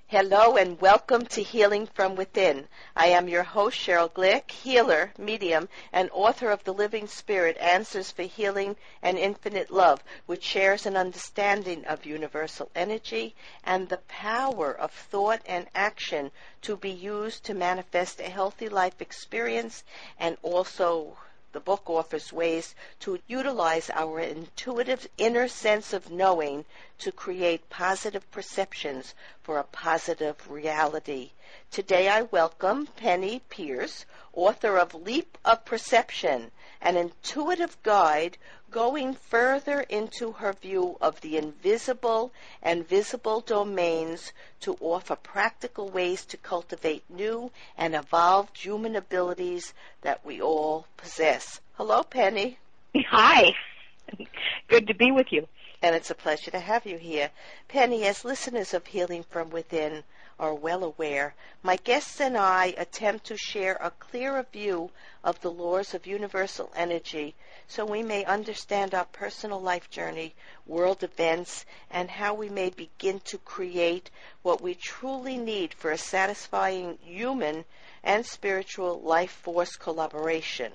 Hello and welcome to Healing from Within. I am your host, Cheryl Glick, healer, medium, and author of The Living Spirit, Answers for Healing and Infinite Love, which shares an understanding of universal energy and the power of thought and action to be used to manifest a healthy life experience, and also the book offers ways to utilize our intuitive inner sense of knowing to create positive perceptions for a positive reality. Today I welcome Penny Pearce, author of Leap of Perception, an intuitive guide going further into her view of the invisible and visible domains to offer practical ways to cultivate new and evolved human abilities that we all possess. Hello, Penny. Hi. Good to be with you. And it's a pleasure to have you here. Penny, as listeners of Healing from Within are well aware, my guests and I attempt to share a clearer view of the laws of universal energy so we may understand our personal life journey, world events, and how we may begin to create what we truly need for a satisfying human and spiritual life force collaboration.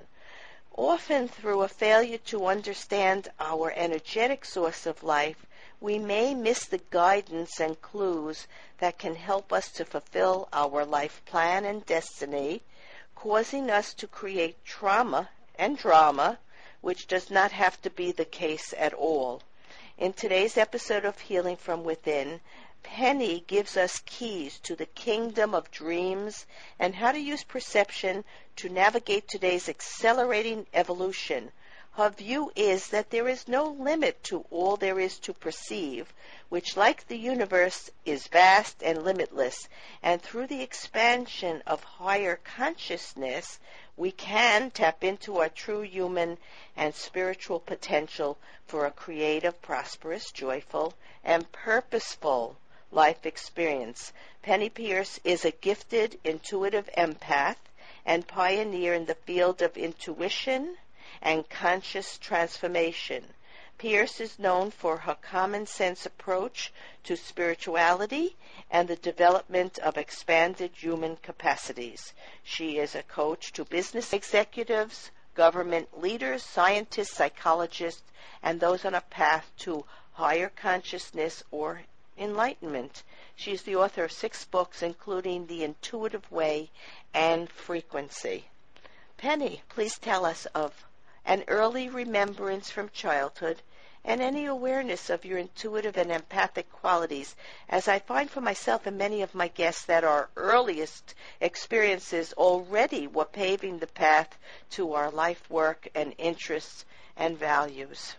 Often through a failure to understand our energetic source of life, we may miss the guidance and clues that can help us to fulfill our life plan and destiny, causing us to create trauma and drama, which does not have to be the case at all. In today's episode of Healing from Within, Penny gives us keys to the kingdom of dreams and how to use perception to navigate today's accelerating evolution. Her view is that there is no limit to all there is to perceive, which, like the universe, is vast and limitless, and through the expansion of higher consciousness, we can tap into our true human and spiritual potential for a creative, prosperous, joyful, and purposeful life experience. Penny Pearce is a gifted, intuitive empath and pioneer in the field of intuition and conscious transformation. Pearce is known for her common sense approach to spirituality and the development of expanded human capacities. She is a coach to business executives, government leaders, scientists, psychologists, and those on a path to higher consciousness or enlightenment. She is the author of 6 books, including The Intuitive Way and Frequency. Penny, please tell us of an early remembrance from childhood and any awareness of your intuitive and empathic qualities, as I find for myself and many of my guests that our earliest experiences already were paving the path to our life work and interests and values.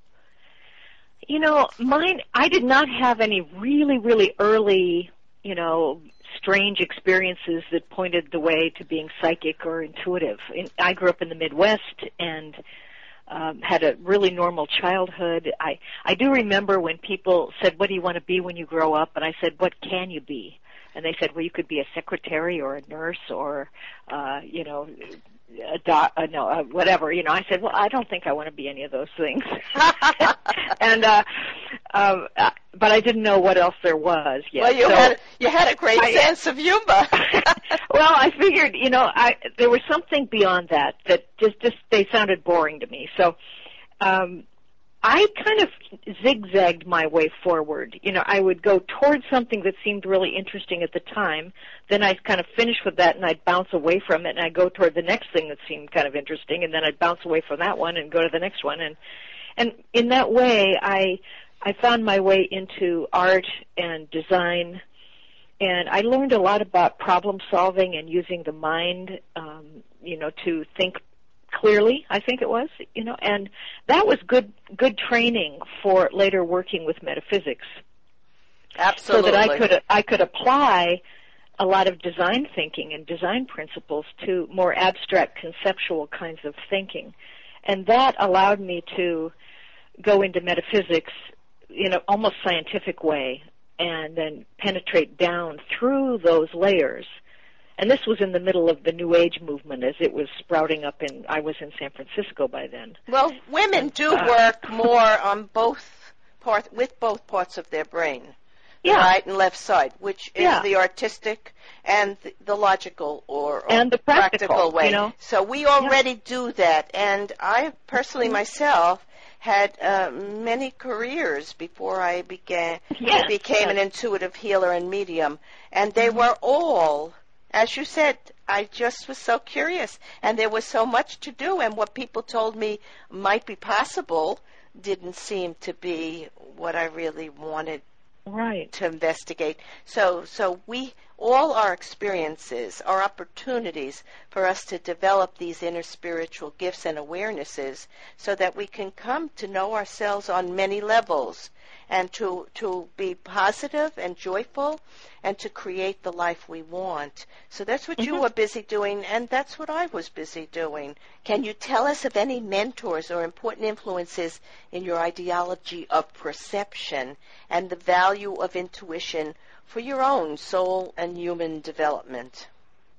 You know, I did not have any really, really early, strange experiences that pointed the way to being psychic or intuitive. I grew up in the Midwest and had a really normal childhood. I do remember when people said, "What do you want to be when you grow up?" And I said, "What can you be?" And they said, "Well, you could be a secretary or a nurse or, whatever." I said, "Well, I don't think I want to be any of those things." And but I didn't know what else there was yet. Well, you had a great sense of humor. Well, I figured, there was something beyond that just they sounded boring to me. So I kind of zigzagged my way forward. I would go towards something that seemed really interesting at the time. Then I'd kind of finish with that, and I'd bounce away from it, and I'd go toward the next thing that seemed kind of interesting, and then I'd bounce away from that one and go to the next one. And in that way, I found my way into art and design, and I learned a lot about problem solving and using the mind, to think clearly, I think it was, and that was good training for later working with metaphysics. Absolutely. So that I could apply a lot of design thinking and design principles to more abstract conceptual kinds of thinking. And that allowed me to go into metaphysics in an almost scientific way and then penetrate down through those layers. And this was in the middle of the New Age movement as it was sprouting up I was in San Francisco by then. Well, women do work more on with both parts of their brain. the Yeah. right and left side, which is Yeah. the artistic and the logical or And the practical, way. you know. So we already do that. And I personally myself had many careers before I became an intuitive healer and medium. And they were all, as you said, I just was so curious. And there was so much to do. And what people told me might be possible didn't seem to be what I really wanted to investigate. So we, all our experiences are opportunities for us to develop these inner spiritual gifts and awarenesses so that we can come to know ourselves on many levels and to be positive and joyful and to create the life we want. So that's what you were busy doing, and that's what I was busy doing. Can you tell us of any mentors or important influences in your ideology of perception and the value of intuition for your own soul and human development?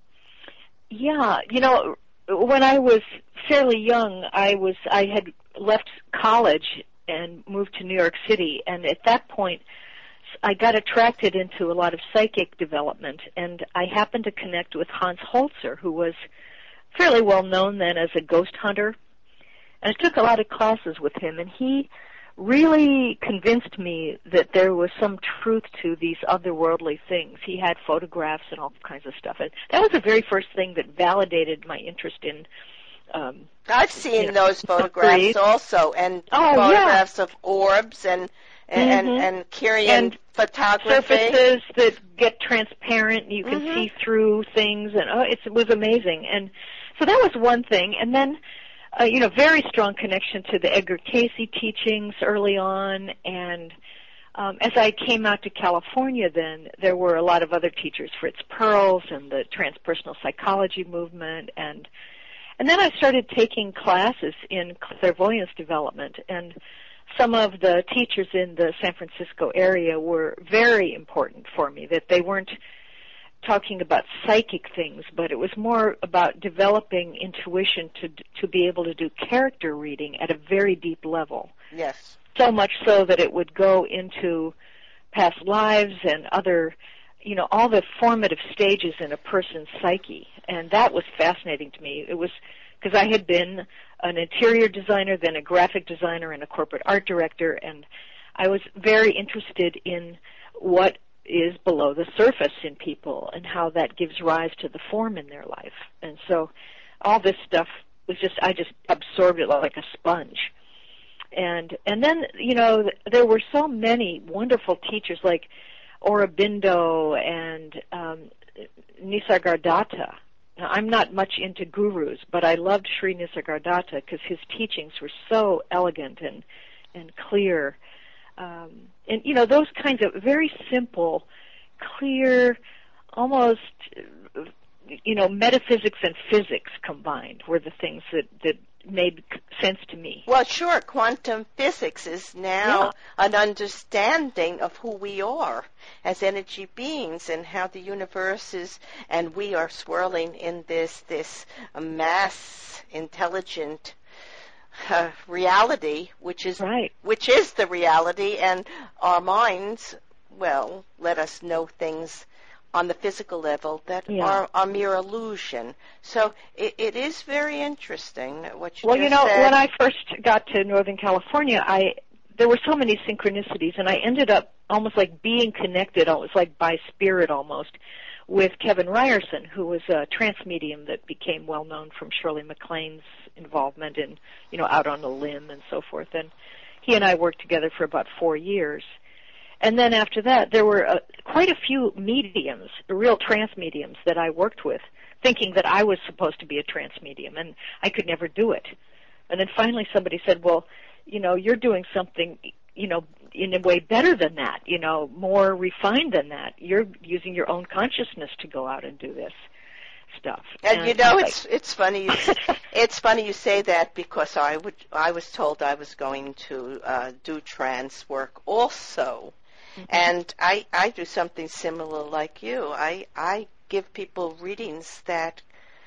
Yeah, you know, when I was fairly young, I had left college and moved to New York City, and at that point I got attracted into a lot of psychic development, and I happened to connect with Hans Holzer, who was fairly well known then as a ghost hunter, and I took a lot of classes with him, and he really convinced me that there was some truth to these otherworldly things. He had photographs and all kinds of stuff, and that was the very first thing that validated my interest in I've seen those photographs also, and photographs of orbs and Kirian photography. Surfaces that get transparent, you can see through things, and it was amazing. And so that was one thing. And then, very strong connection to the Edgar Cayce teachings early on. And as I came out to California then, there were a lot of other teachers, Fritz Perls and the transpersonal psychology movement, and then I started taking classes in clairvoyance development, and some of the teachers in the San Francisco area were very important for me, that they weren't talking about psychic things, but it was more about developing intuition to be able to do character reading at a very deep level. Yes. So much so that it would go into past lives and other, all the formative stages in a person's psyche. And that was fascinating to me. It was because I had been an interior designer, then a graphic designer and a corporate art director, and I was very interested in what is below the surface in people and how that gives rise to the form in their life. And so all this stuff was I just absorbed it like a sponge. And then, there were so many wonderful teachers like Aurobindo and Nisargadatta. Now, I'm not much into gurus, but I loved Sri Nisargadatta because his teachings were so elegant and clear. And, those kinds of very simple, clear, almost, metaphysics and physics combined were the things that made sense to me. Well, sure, quantum physics is now an understanding of who we are as energy beings and how the universe is, and we are swirling in this mass intelligent reality, which is the reality, and our minds, let us know things on the physical level that are mere illusion. So it is very interesting what you just said. When I first got to Northern California, there were so many synchronicities, and I ended up almost like being connected, almost like by spirit almost, with Kevin Ryerson, who was a trance medium that became well known from Shirley MacLaine's involvement in, Out on a Limb and so forth. And he and I worked together for about 4 years. And then after that, there were quite a few mediums, real trance mediums that I worked with, thinking that I was supposed to be a trance medium, and I could never do it. And then finally somebody said, well, you're doing something, in a way better than that, more refined than that. You're using your own consciousness to go out and do this stuff. And it's funny. It's funny you say that, because I was told I was going to do trance work also. And I do something similar like you. I give people readings that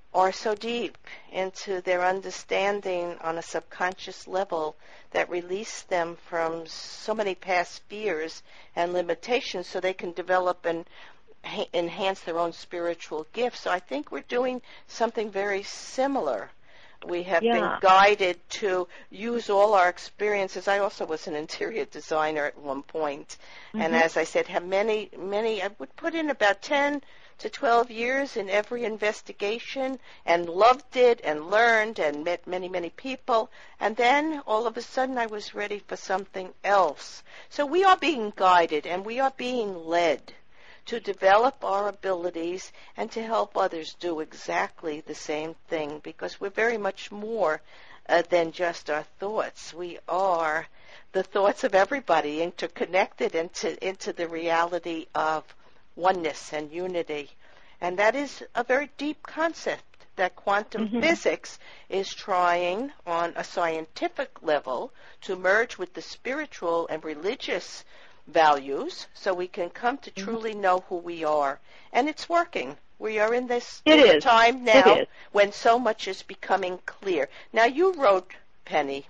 are so deep into their understanding on a subconscious level that release them from so many past fears and limitations so they can develop and enhance their own spiritual gifts. So I think we're doing something very similar. We have been guided to use all our experiences. I also was an interior designer at one point, and as I said, have many, I would put in about 10 to 12 years in every investigation and loved it and learned and met many, many people. And then all of a sudden I was ready for something else. So we are being guided and we are being led to develop our abilities and to help others do exactly the same thing, because we're very much more than just our thoughts. We are the thoughts of everybody interconnected into the reality of oneness and unity. And that is a very deep concept that quantum physics is trying on a scientific level to merge with the spiritual and religious values so we can come to truly know who we are. And it's working. We are in this time now when so much is becoming clear. Now, you wrote, Penny,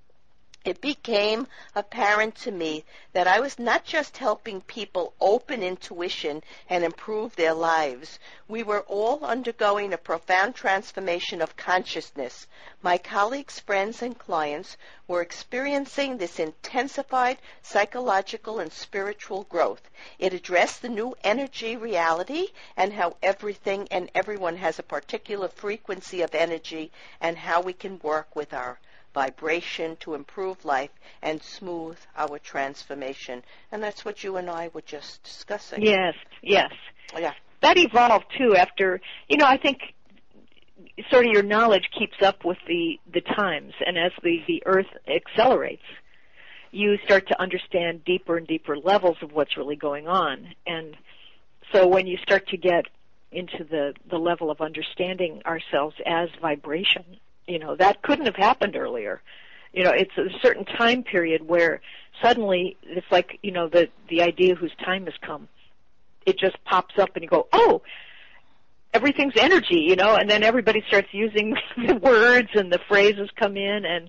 it became apparent to me that I was not just helping people open intuition and improve their lives. We were all undergoing a profound transformation of consciousness. My colleagues, friends, and clients were experiencing this intensified psychological and spiritual growth. It addressed the new energy reality and how everything and everyone has a particular frequency of energy and how we can work with our vibration to improve life and smooth our transformation. And that's what you and I were just discussing. Yes. Yeah. That evolved, too, after, I think sort of your knowledge keeps up with the times, and as the Earth accelerates, you start to understand deeper and deeper levels of what's really going on. And so when you start to get into the level of understanding ourselves as vibration, that couldn't have happened earlier. It's a certain time period where suddenly it's like, the idea whose time has come. It just pops up and you go, oh, everything's energy, and then everybody starts using the words and the phrases come in. And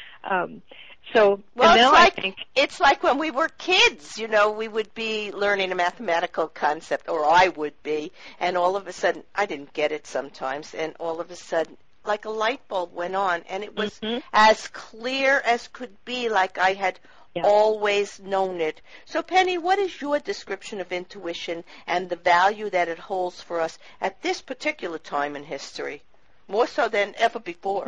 so well, and now I think it's like when we were kids, we would be learning a mathematical concept, or I would be, and all of a sudden, I didn't get it sometimes, and all of a sudden, like a light bulb went on, and it was as clear as could be, like I had always known it. So, Penny, what is your description of intuition and the value that it holds for us at this particular time in history, more so than ever before?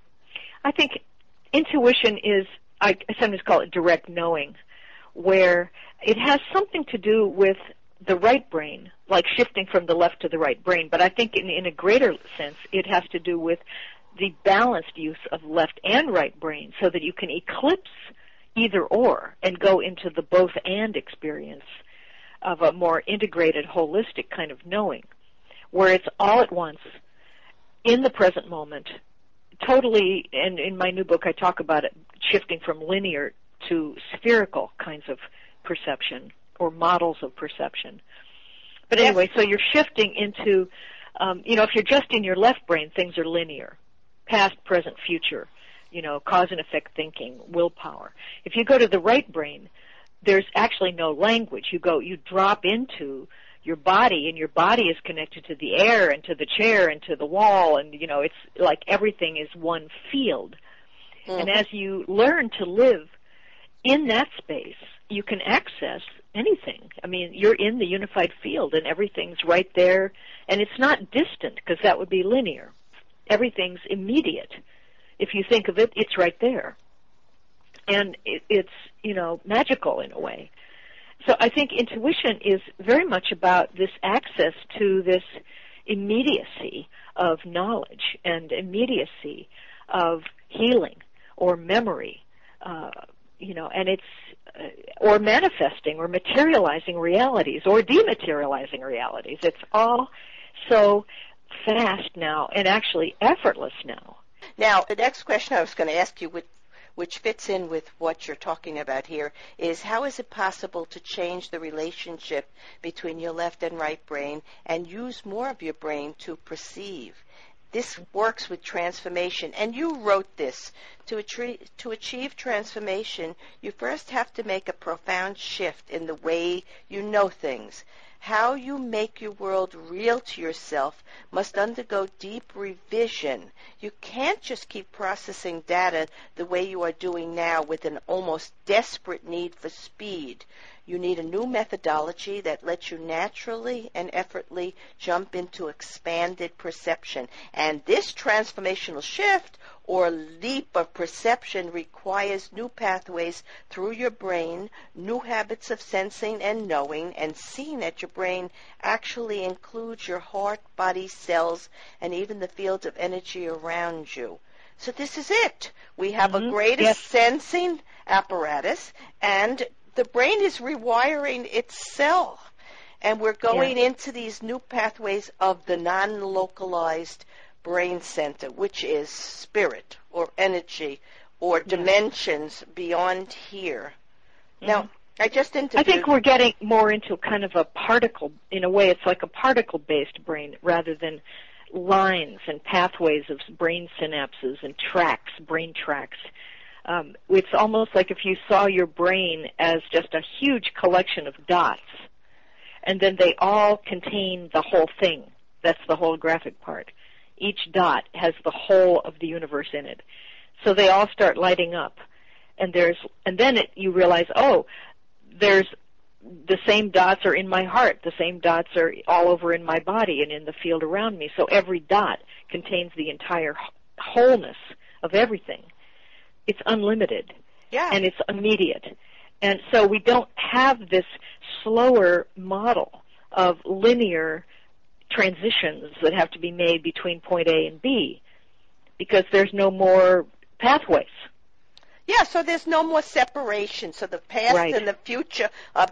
I think intuition is, I sometimes call it direct knowing, where it has something to do with the right brain, like shifting from the left to the right brain. But I think in a greater sense, it has to do with the balanced use of left and right brain so that you can eclipse either or and go into the both and experience of a more integrated, holistic kind of knowing, where it's all at once, in the present moment, totally, and in my new book I talk about it, shifting from linear to spherical kinds of perception, or models of perception. But anyway, so you're shifting into, if you're just in your left brain, things are linear, past, present, future, cause and effect thinking, willpower. If you go to the right brain, there's actually no language. You drop into your body, and your body is connected to the air and to the chair and to the wall, and, it's like everything is one field. And as you learn to live in that space, you can access anything. I mean, you're in the unified field, and everything's right there, and it's not distant, because that would be linear. Everything's immediate. If you think of it, it's right there. And it's, magical in a way. So I think intuition is very much about this access to this immediacy of knowledge and immediacy of healing or memory, and it's or manifesting or materializing realities or dematerializing realities. It's all so fast now and actually effortless now. Now, the next question I was going to ask you, which fits in with what you're talking about here, is how is it possible to change the relationship between your left and right brain and use more of your brain to perceive? this works with transformation. And you wrote this. To achieve transformation, you first have to make a profound shift in the way you know things. How you make your world real to yourself must undergo deep revision. You can't just keep processing data the way you are doing now with an almost desperate need for speed. You need a new methodology that lets you naturally and effortlessly jump into expanded perception. And this transformational shift or leap of perception requires new pathways through your brain, new habits of sensing and knowing, and seeing that your brain actually includes your heart, body, cells, and even the fields of energy around you. So this is it. We have a greater sensing apparatus, and the brain is rewiring itself. And we're going into these new pathways of the non-localized brain center, which is spirit or energy or dimensions beyond here. Now, I just interviewed... I think we're getting more into kind of a particle, in a way it's like a particle-based brain rather than lines and pathways of brain synapses and tracks, brain tracks. It's almost like if you saw your brain as just a huge collection of dots, and then they all contain the whole thing. That's the holographic part. Each dot has the whole of the universe in it. So they all start lighting up. And then you realize, there's the same dots are in my heart. The same dots are all over in my body and in the field around me. So every dot contains the entire wholeness of everything. It's unlimited. And it's immediate. And so we don't have this slower model of linear transitions that have to be made between point A and B because there's no more pathways. Yeah, so there's no more separation. So the past and the future are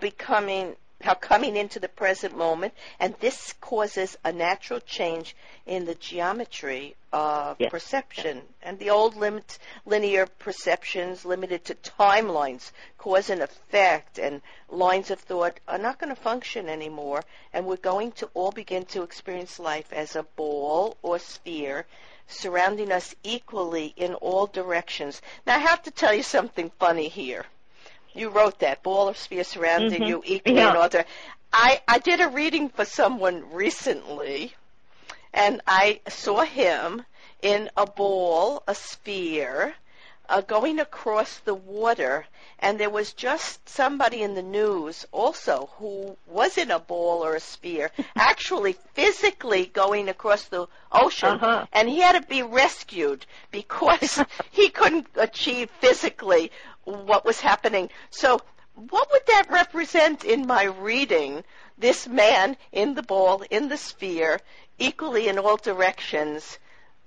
coming into the present moment, and this causes a natural change in the geometry of perception. And the old linear perceptions limited to timelines, cause and effect, and lines of thought are not going to function anymore, and we're going to all begin to experience life as a ball or sphere surrounding us equally in all directions. Now, I have to tell you something funny here. You wrote that, ball or sphere surrounding you equally in all directions. I did a reading for someone recently, and I saw him in a ball, a sphere, going across the water, and there was just somebody in the news also who was in a ball or a sphere, actually physically going across the ocean, and he had to be rescued because he couldn't achieve physically what was happening. So what would that represent in my reading, this man in the ball, in the sphere, equally in all directions?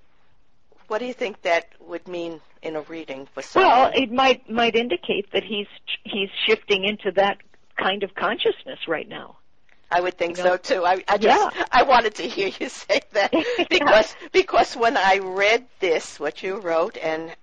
What do you think that would mean in a reading for someone? Well, it might indicate that he's shifting into that kind of consciousness right now. I would think so too. I wanted to hear you say that because when I read this, what you wrote, and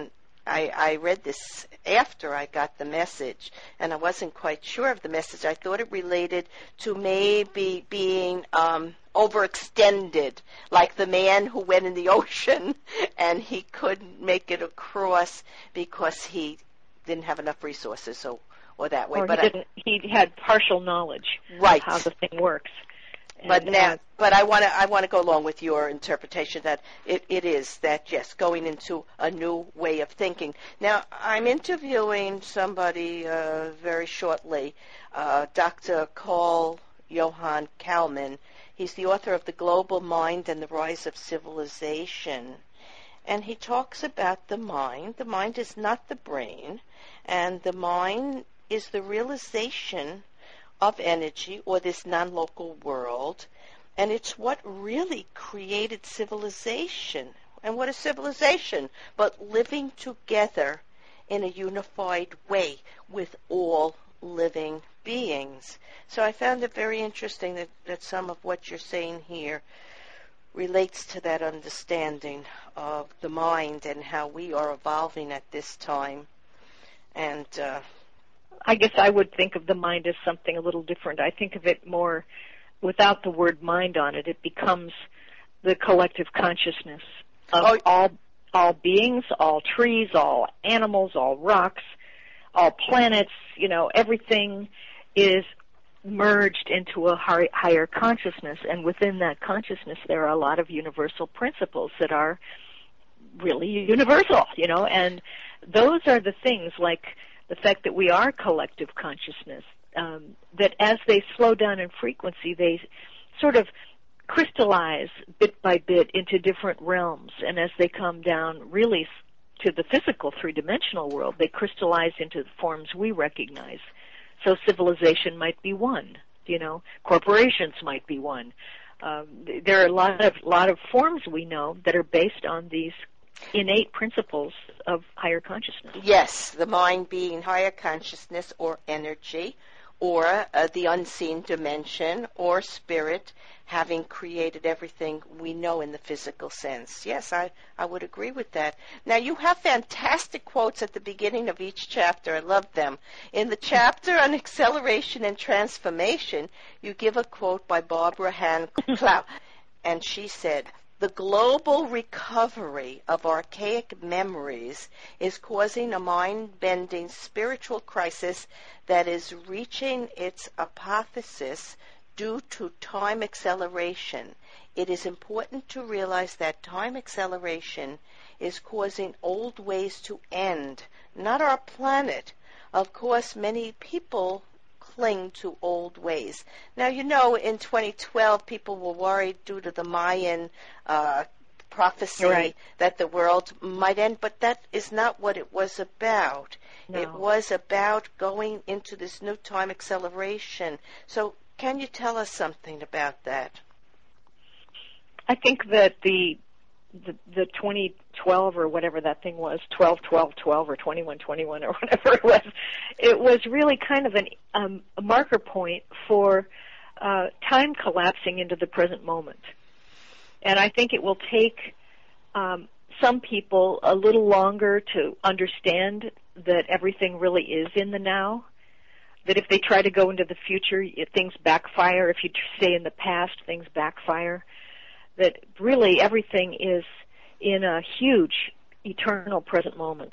I read this after I got the message, and I wasn't quite sure of the message. I thought it related to maybe being overextended, like the man who went in the ocean and he couldn't make it across because he didn't have enough resources, or that way. Or he had partial knowledge of how the thing works. But I want to go along with your interpretation that it is that, yes, going into a new way of thinking. Now, I'm interviewing somebody very shortly, Dr. Carl Johan Kalman. He's the author of The Global Mind and the Rise of Civilization. And he talks about the mind. The mind is not the brain, and the mind is the realization of energy, or this non-local world, and it's what really created civilization. And what is civilization? But living together in a unified way with all living beings. So I found it very interesting that some of what you're saying here relates to that understanding of the mind and how we are evolving at this time. And I guess I would think of the mind as something a little different. I think of it more without the word mind on it. It becomes the collective consciousness of all beings, all trees, all animals, all rocks, all planets. Everything is merged into a higher consciousness, and within that consciousness there are a lot of universal principles that are really universal, and those are the things like the fact that we are collective consciousness, that as they slow down in frequency, they sort of crystallize bit by bit into different realms, and as they come down really to the physical three-dimensional world, they crystallize into the forms we recognize. So civilization might be one, corporations might be one. There are a lot of forms we know that are based on these innate principles of higher consciousness. Yes, the mind being higher consciousness or energy, or the unseen dimension, or spirit having created everything we know in the physical sense. Yes, I would agree with that. Now, you have fantastic quotes at the beginning of each chapter. I love them. In the chapter on acceleration and transformation, you give a quote by Barbara Ann Clow, and she said, "The global recovery of archaic memories is causing a mind-bending spiritual crisis that is reaching its apotheosis due to time acceleration. It is important to realize that time acceleration is causing old ways to end, not our planet. Of course, many people cling to old ways." Now, in 2012, people were worried due to the Mayan prophecy that the world might end, but that is not what it was about. No. It was about going into this new time acceleration. So can you tell us something about that? I think that the 2012 or whatever that thing was, 12-12-12 or 21-21 or whatever it was really kind of a marker point for time collapsing into the present moment. And I think it will take some people a little longer to understand that everything really is in the now, that if they try to go into the future, things backfire. If you stay in the past, things backfire. That really everything is in a huge, eternal present moment.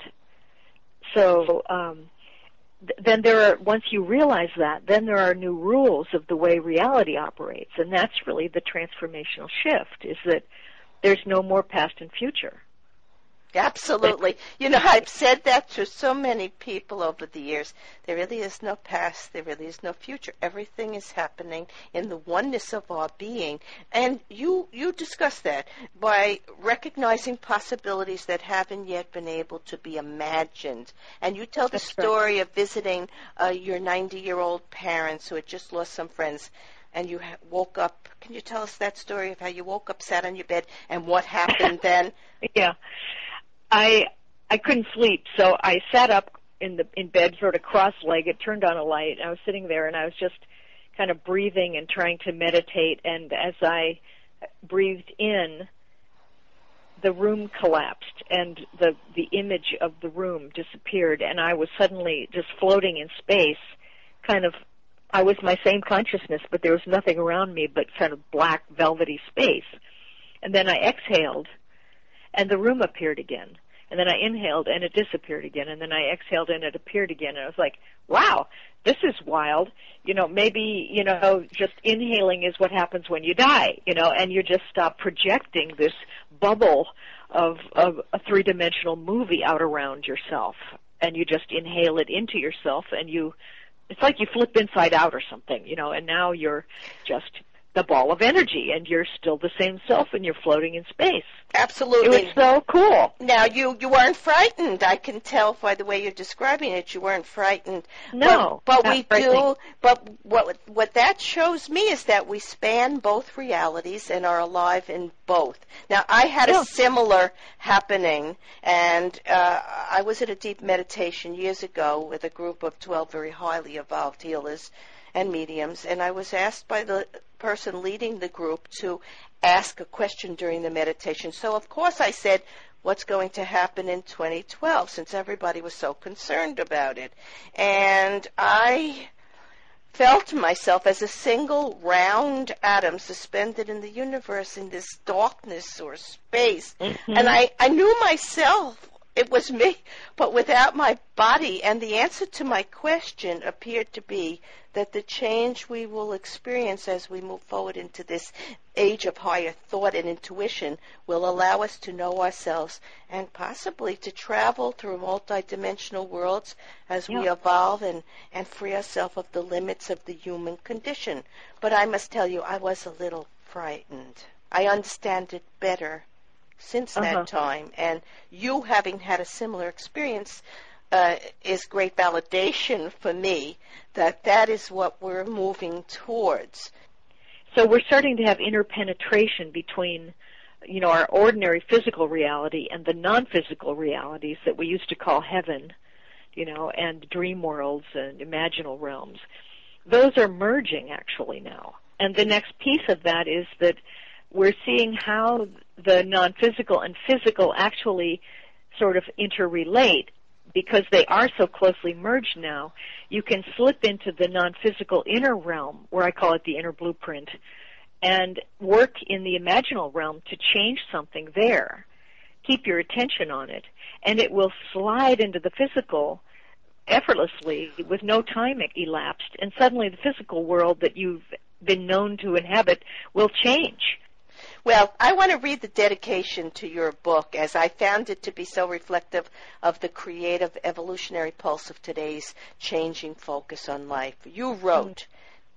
So then once you realize that, then there are new rules of the way reality operates, and that's really the transformational shift, is that there's no more past and future. Absolutely. I've said that to so many people over the years. There really is no past. There really is no future. Everything is happening in the oneness of our being. And you discuss that by recognizing possibilities that haven't yet been able to be imagined. And you tell the story of visiting your 90-year-old parents who had just lost some friends, and you woke up. Can you tell us that story of how you woke up, sat on your bed, and what happened then? Yeah. I couldn't sleep, so I sat up in bed, sort of cross-legged, turned on a light. I was sitting there, and I was just kind of breathing and trying to meditate. And as I breathed in, the room collapsed, and the image of the room disappeared, and I was suddenly just floating in space. I was my same consciousness, but there was nothing around me but kind of black, velvety space. And then I exhaled, and the room appeared again. And then I inhaled, and it disappeared again. And then I exhaled, and it appeared again. And I was like, wow, this is wild. Maybe, just inhaling is what happens when you die, and you just stop projecting this bubble of a three-dimensional movie out around yourself. And you just inhale it into yourself, and it's like you flip inside out or something, and now you're just the ball of energy, and you're still the same self, and you're floating in space. Absolutely. It was so cool. Now, you weren't frightened. I can tell by the way you're describing it, you weren't frightened. No. But we do, but what that shows me is that we span both realities and are alive in both. Now, I had a similar happening, and I was at a deep meditation years ago with a group of 12 very highly evolved healers and mediums, and I was asked by the person leading the group to ask a question during the meditation. So, of course, I said, what's going to happen in 2012, since everybody was so concerned about it. And I felt myself as a single round atom suspended in the universe in this darkness or space. Mm-hmm. And I knew myself. It was me, but without my body. And the answer to my question appeared to be that the change we will experience as we move forward into this age of higher thought and intuition will allow us to know ourselves and possibly to travel through multidimensional worlds as we evolve and free ourselves of the limits of the human condition. But I must tell you, I was a little frightened. I understand it better since that time, and you having had a similar experience is great validation for me that that is what we're moving towards. So we're starting to have interpenetration between, our ordinary physical reality and the non-physical realities that we used to call heaven, and dream worlds and imaginal realms. Those are merging actually now. And the next piece of that is that we're seeing how the non-physical and physical actually sort of interrelate because they are so closely merged now. You can slip into the non-physical inner realm, where I call it the inner blueprint, and work in the imaginal realm to change something there. Keep your attention on it, and it will slide into the physical effortlessly with no time elapsed, and suddenly the physical world that you've been known to inhabit will change. Well, I want to read the dedication to your book, as I found it to be so reflective of the creative evolutionary pulse of today's changing focus on life. You wrote,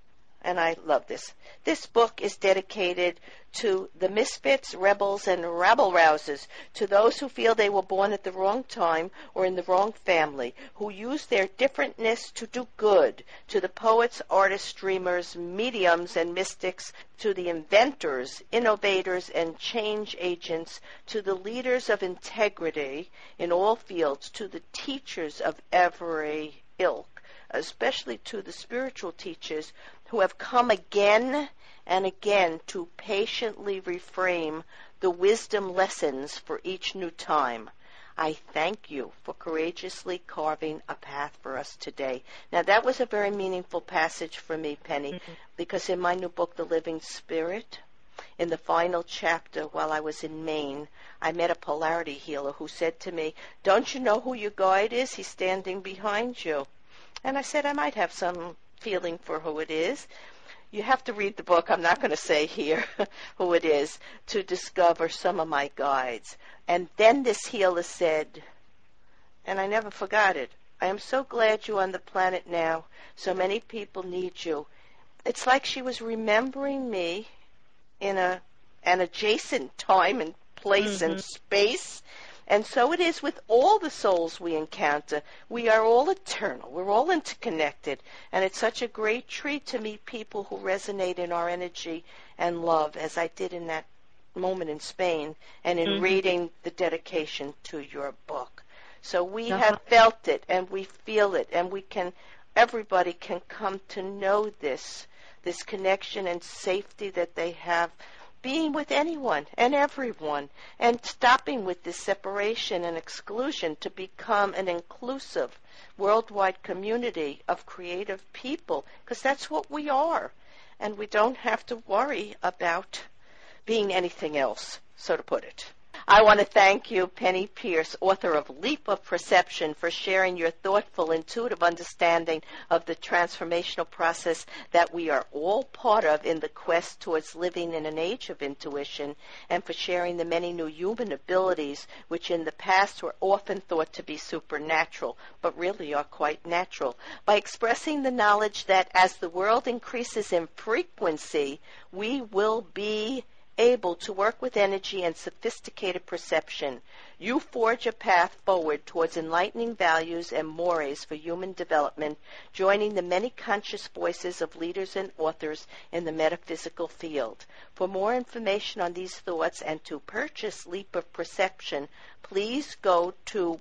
and I love this, this book is dedicated to the misfits, rebels, and rabble-rousers, to those who feel they were born at the wrong time or in the wrong family, who use their differentness to do good, to the poets, artists, dreamers, mediums, and mystics, to the inventors, innovators, and change agents, to the leaders of integrity in all fields, to the teachers of every ilk, especially to the spiritual teachers who have come again and again to patiently reframe the wisdom lessons for each new time. I thank you for courageously carving a path for us today. Now, that was a very meaningful passage for me, Penny, because in my new book, The Living Spirit, in the final chapter while I was in Maine, I met a polarity healer who said to me, "Don't you know who your guide is? He's standing behind you." And I said, I might have some feeling for who it is. You have to read the book. I'm not going to say here who it is to discover some of my guides. And then this healer said, and I never forgot it, "I am so glad you're on the planet now. So many people need you." It's like she was remembering me in an adjacent time and place and space. And so it is with all the souls we encounter. We are all eternal. We're all interconnected. And it's such a great treat to meet people who resonate in our energy and love, as I did in that moment in Spain and in reading the dedication to your book. So we have felt it, and we feel it, and everybody can come to know this connection and safety that they have being with anyone and everyone, and stopping with this separation and exclusion to become an inclusive worldwide community of creative people, because that's what we are. And we don't have to worry about being anything else, so to put it. I want to thank you, Penny Pearce, author of Leap of Perception, for sharing your thoughtful, intuitive understanding of the transformational process that we are all part of in the quest towards living in an age of intuition, and for sharing the many new human abilities which in the past were often thought to be supernatural, but really are quite natural, by expressing the knowledge that as the world increases in frequency, we will be able to work with energy and sophisticated perception. You forge a path forward towards enlightening values and mores for human development, joining the many conscious voices of leaders and authors in the metaphysical field. For more information on these thoughts and to purchase Leap of Perception, please go to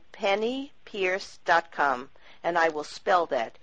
pennypearce.com, and I will spell that,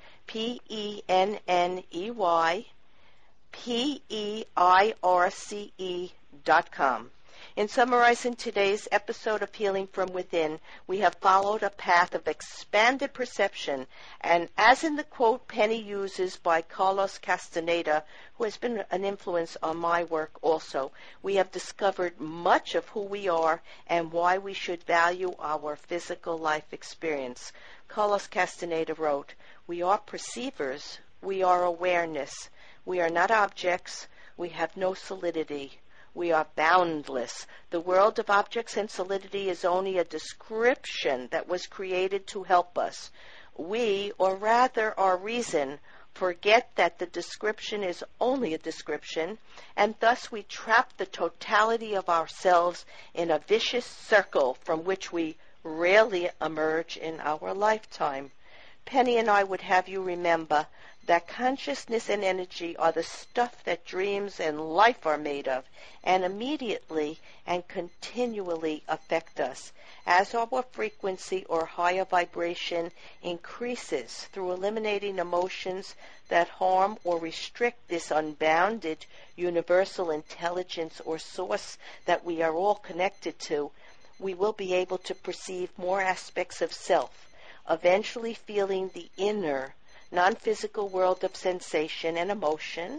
PENNEYPEIRCE.com. In summarizing today's episode of Healing from Within, we have followed a path of expanded perception, and as in the quote Penny uses by Carlos Castaneda, who has been an influence on my work also, we have discovered much of who we are and why we should value our physical life experience. Carlos Castaneda wrote, "We are perceivers, we are awareness, we are not objects, we have no solidity. We are boundless. The world of objects and solidity is only a description that was created to help us. We, or rather our reason, forget that the description is only a description, and thus we trap the totality of ourselves in a vicious circle from which we rarely emerge in our lifetime." Penny and I would have you remember that consciousness and energy are the stuff that dreams and life are made of, and immediately and continually affect us. As our frequency or higher vibration increases through eliminating emotions that harm or restrict this unbounded universal intelligence or source that we are all connected to, we will be able to perceive more aspects of self, eventually feeling the inner non-physical world of sensation and emotion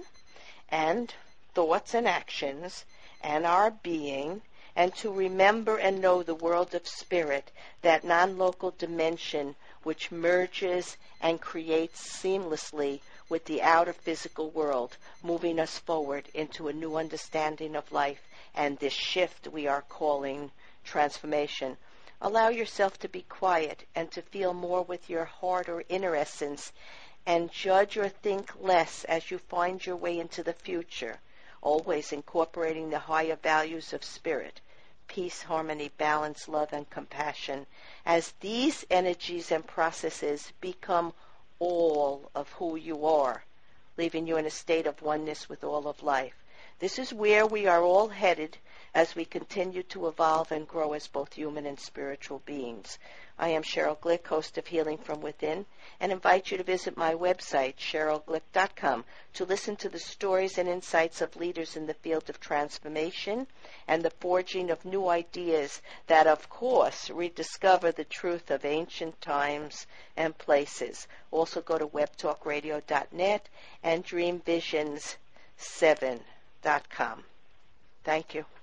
and thoughts and actions and our being, and to remember and know the world of spirit, that non-local dimension which merges and creates seamlessly with the outer physical world, moving us forward into a new understanding of life and this shift we are calling transformation. Allow yourself to be quiet and to feel more with your heart or inner essence, and judge or think less as you find your way into the future, always incorporating the higher values of spirit, peace, harmony, balance, love, and compassion, as these energies and processes become all of who you are, leaving you in a state of oneness with all of life. This is where we are all headed as we continue to evolve and grow as both human and spiritual beings. I am Cheryl Glick, host of Healing from Within, and invite you to visit my website, CherylGlick.com, to listen to the stories and insights of leaders in the field of transformation and the forging of new ideas that, of course, rediscover the truth of ancient times and places. Also go to webtalkradio.net and dreamvisions7.com. Thank you.